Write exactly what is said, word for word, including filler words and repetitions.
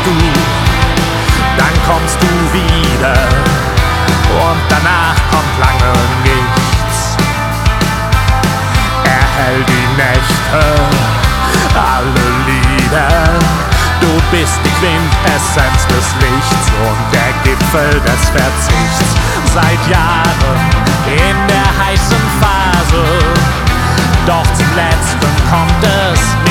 du, dann kommst du wieder und danach kommt lange nichts. Erhell die Nächte, alle Lieder, du bist die Quintessenz des Lichts und der Gipfel des Verzichts. Seit Jahren in der heißen Phase, doch zum Letzten kommt es